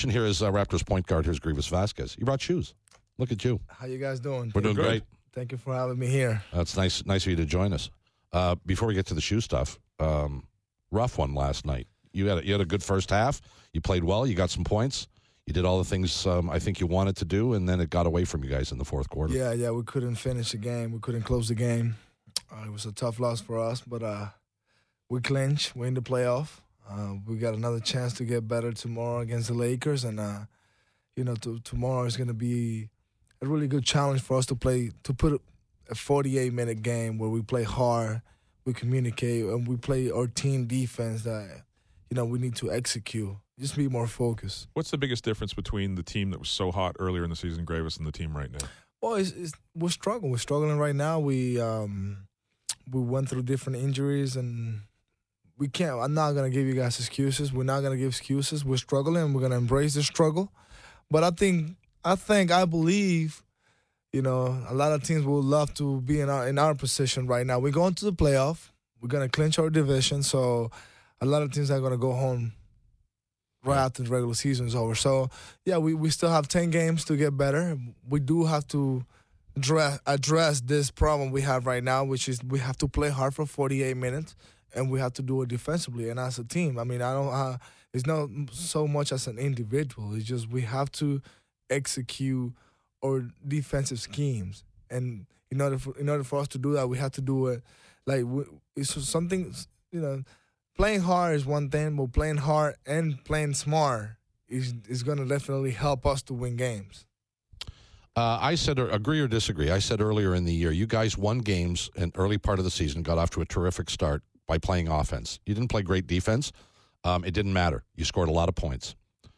Here is Raptors point guard. Here's Grievous Vasquez. You brought shoes. Look at you. How you guys doing? We're doing great. Thank you for having me here. It's nice of you to join us. Before we get to the shoe stuff, rough one last night. You had a good first half. You played well. You got some points. You did all the things I think you wanted to do, and then it got away from you guys in the fourth quarter. Yeah, we couldn't finish the game. We couldn't close the game. It was a tough loss for us, but we clinched. We're in the playoff. We got another chance to get better tomorrow against the Lakers, and tomorrow is going to be a really good challenge for us to put a 48-minute game where we play hard, we communicate, and we play our team defense that we need to execute. Just be more focused. What's the biggest difference between the team that was so hot earlier in the season, Gravis, and the team right now? Well, we're struggling. We're struggling right now. We went through different injuries, and we can't. I'm not gonna give you guys excuses. We're not gonna give excuses. We're struggling. We're gonna embrace the struggle. But I believe, a lot of teams would love to be in our position right now. We're going to the playoff. We're gonna clinch our division. So a lot of teams are gonna go home right after the regular season is over. So, yeah, we still have 10 games to get better. We do have to address this problem we have right now, which is we have to play hard for 48 minutes, and we have to do it defensively and as a team. I mean, it's not so much as an individual. It's just we have to execute our defensive schemes. And in order for us to do that, we have to do it it's something, playing hard is one thing, but playing hard and playing smart is going to definitely help us to win games. I said, agree or disagree, I said earlier in the year, you guys won games in early part of the season, got off to a terrific start by playing offense. You didn't play great defense. It didn't matter. You scored a lot of points.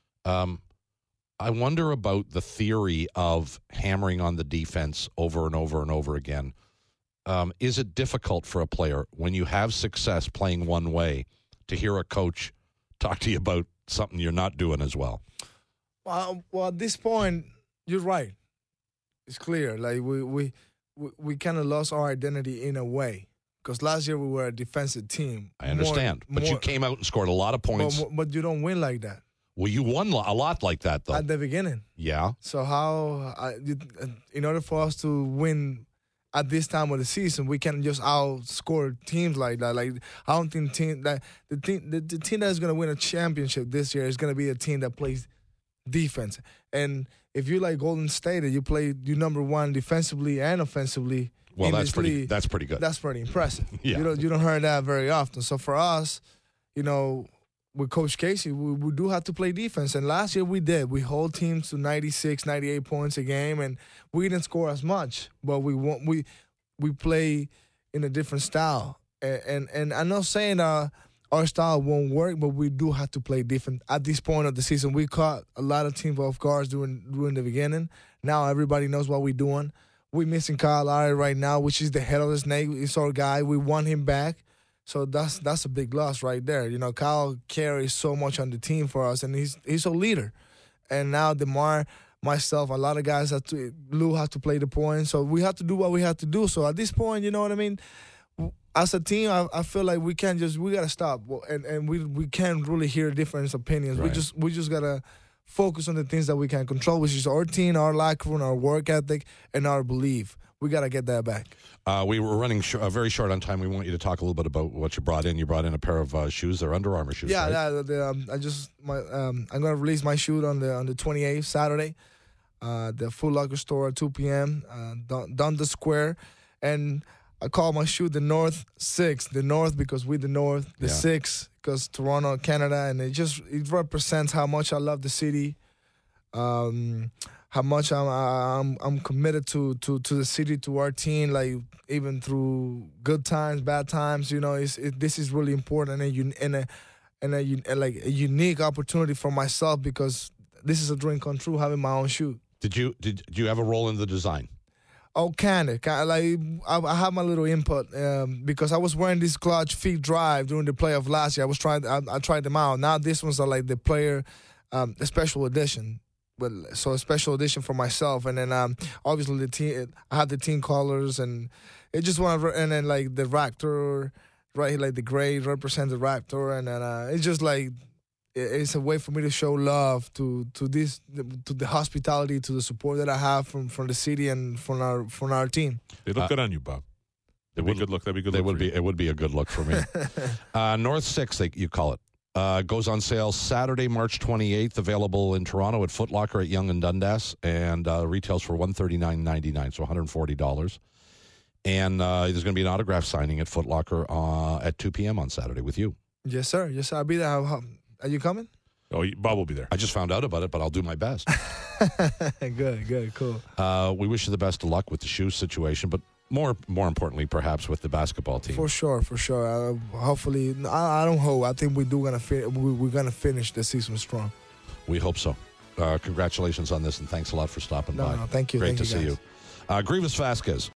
I wonder about the theory of hammering on the defense over and over and over again. Is it difficult for a player when you have success playing one way to hear a coach talk to you about something you're not doing as well? Well, at this point, you're right. It's clear. Like we kind of lost our identity in a way because last year we were a defensive team. I understand, but you came out and scored a lot of points. But you don't win like that. Well, you won a lot like that, though. At the beginning. Yeah. So in order for us to win at this time of the season, we can't just outscore teams like that. Like I don't think the team that's going to win a championship this year is going to be a team that plays defense. And if you like Golden State, you number one defensively and offensively. Well, that's pretty good. That's pretty impressive. Yeah. You don't hear that very often. So for us, with Coach Casey, we do have to play defense. And last year we did. We hold teams to 96, 98 points a game, and we didn't score as much. But we play in a different style. And I'm not saying our style won't work, but we do have to play different. At this point of the season, we caught a lot of teams off guard during the beginning. Now everybody knows what we're doing. We're missing Kyle Lowry right now, which is the head of the snake. It's our guy. We want him back. So that's a big loss right there. Kyle carries so much on the team for us, and he's a leader. And now DeMar, myself, a lot of guys Lou have to play the point. So we have to do what we have to do. So at this point, you know what I mean? As a team, I feel like we got to stop. And we can't really hear different opinions. Right. We just got to focus on the things that we can control, which is our team, our locker room, our work ethic, and our belief. We got to get that back. We were running very short on time. We want you to talk a little bit about what you brought in. You brought in a pair of shoes. They're Under Armour shoes, yeah, right? I'm going to release my shoe on the 28th, Saturday. The Foot Locker store at 2 p.m. Down the square. And I call my shoe the North 6. The North because we're the North. The 6 because Toronto, Canada. And it represents how much I love the city. How much I'm committed to the city, to our team, like even through good times, bad times. This is really important and a unique opportunity for myself because this is a dream come true having my own shoe. Did you have a role in the design? Oh, kind of. Like I have my little input because I was wearing this Clutch Feet Drive during the playoff last year. I tried them out. Now this one's like the player, the special edition. So a special edition for myself, and then obviously the team. I had the team colors, and it just and then like the Raptor, right? Like the gray represents the Raptor, and then it's just like it's a way for me to show love to the hospitality, to the support that I have from the city and from our team. They look good on you, Bob. That'd be a good look. That'd be a good look. It would be a good look for me. North 6, you call it. Goes on sale Saturday, March 28th. Available in Toronto at Foot Locker at Yonge and Dundas, and retails for $139.99, so $140. And there's going to be an autograph signing at Foot Locker at 2 p.m. on Saturday with you. Yes, sir. Yes, sir. I'll be there. Are you coming? Oh, Bob will be there. I just found out about it, but I'll do my best. Good, cool. We wish you the best of luck with the shoe situation, but more importantly, perhaps with the basketball team. For sure. Hopefully, I don't hope. I think we're gonna finish the season strong. We hope so. Congratulations on this, and thanks a lot for stopping by. No, thank you. Great thank to you see guys. you. Grievous Vasquez.